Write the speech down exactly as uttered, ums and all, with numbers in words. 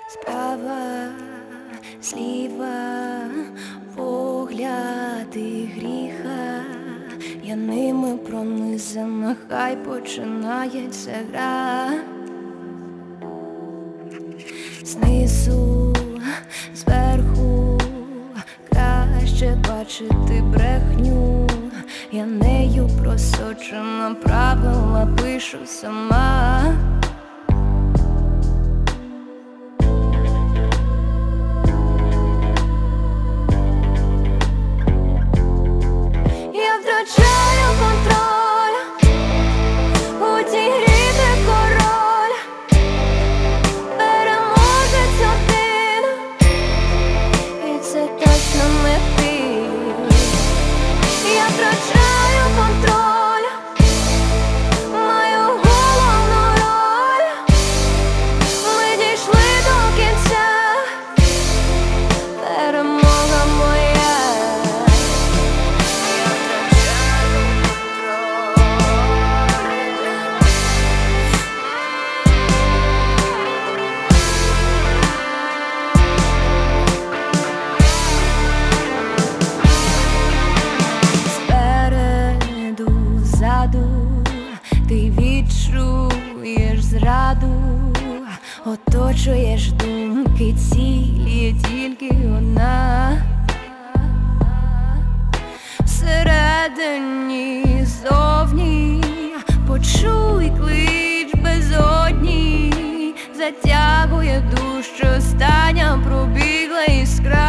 Справа, зліва, погляди гріха, я ними пронизана, хай починається гра. Знизу, зверху, краще бачити брехню, я нею просочена, правила пишу сама. Я втрачаю контроль, у цій грі де король, переможець один, і це точно не ти. Я втрачаю контроль, маю головну роль, ми дійшли до кінця, перемога моя. Ти відчуєш зраду, оточуєш думки, ціль є тільки одна. Всередині, зовні, почуй клич безодній, затягує душу, остання пробігла іскра.